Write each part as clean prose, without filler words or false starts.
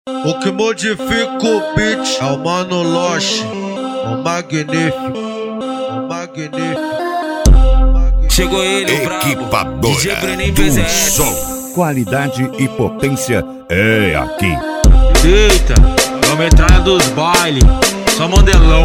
O que modifica o beat é o Mano Loche, o magnífico, o magnífico. Chegou ele, o brabo, DJ Breninho PZS. Som, qualidade e potência é aqui. Eita, é o metralha dos bailes, só modelão.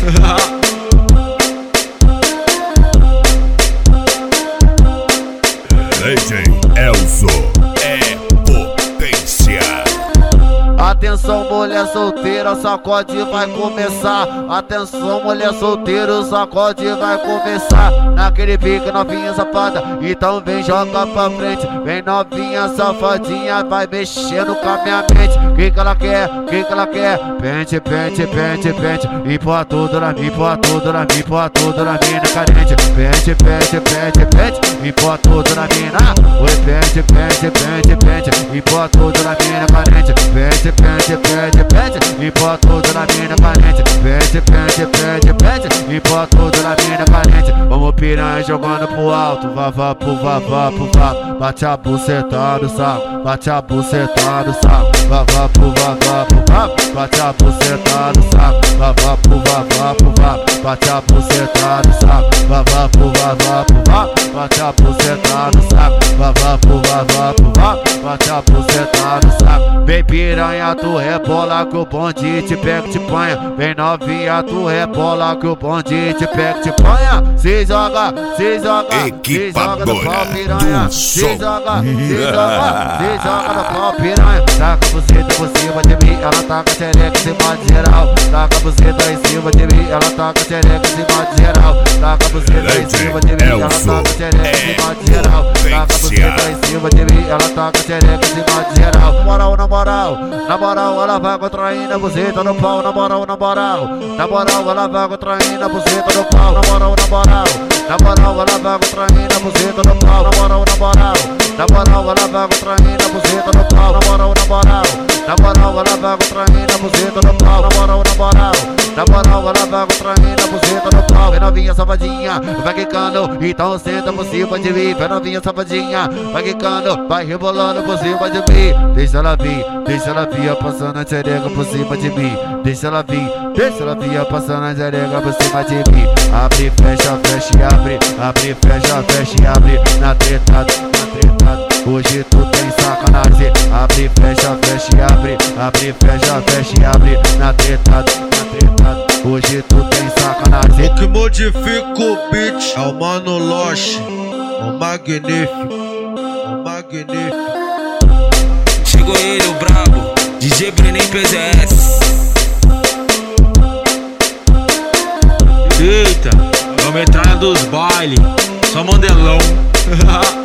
DJ Elzo é potência. Atenção, mulher solteira, o sacode vai começar. Atenção, mulher solteira, o sacode vai começar. Naquele pique, novinha safada, então vem joga pra frente. Vem novinha safadinha, vai mexendo com a minha mente. Que ela quer, que ela quer? Pente, pente, pente, pente. Empurra tudo na mim, empurra tudo na mim, empurra tudo na mina carente. Pente, pente, pente, pente. Empurra tudo na mina. Oi, pente, pente, pente, pente. Empurra tudo na mina carente. Pente, pente, pente, pente. Empurra tudo na mina carente. Pente, pente, pente, pente. Empurra tudo na mina carente. Vamos piranha jogando pro alto. Vá pro vá. Bate a buceta no saco. Bate a buceta no saco. Vá pro vá. Bate a buceta no saco. Vá pro vá. Bate a buceta no saco. Vá pro vá. Bate a buceta no saco. Vá pro vá. Bate a buceta no saco. Vem piranha, tu rebola que o bonde te pega e te panha. Vem novinha, tu rebola que o bonde te pega e te panha. Se joga, se joga, se joga no pau piranha. Se joga, se joga, se joga no pau piranha. Taca a buceta por cima de mim, ela taca a xereca em cima de geral. Taca a buceta em cima de mim, ela taca a xereca em cima de geral. Taca a buceta em cima de mim, ela taca a xereca em cima de geral. Taca a buceta em cima de mim, ela taca a xereca em cima de geral. Na moral, ela vai contraindo a buceta no pau. Na moral, ela vai contraindo a buceta no pau. Na moral, ela vai contraindo a buceta no pau. Na moral, ela vai contraindo a buceta no pau. Na moral, ela vai contraindo a buceta no pau. Na moral, ela vai contraindo a buceta no pau. Vem novinha safadinha, vai quicando, então senta por cima de mim. Vem novinha safadinha, vai quicando, vai rebolando por cima de mim. Deixa ela vir, passando a xereca por cima de mim. Deixa ela vir, passando a xereca por cima de mim. Abre, fecha, fecha e abre. Abre, fecha, fecha e abre. Na treta, hoje tu tem sacanagem. Abre, fecha, fecha e abre. Abre, fecha, fecha e abre. Na treta, hoje tu tem sacanagem. O que modifica o beat é o Mano Loche, o magnífico, o magnífico. Chegou ele, o brabo, DJ Breninho PZS. Eita, é o metralha dos bailes, só modelão.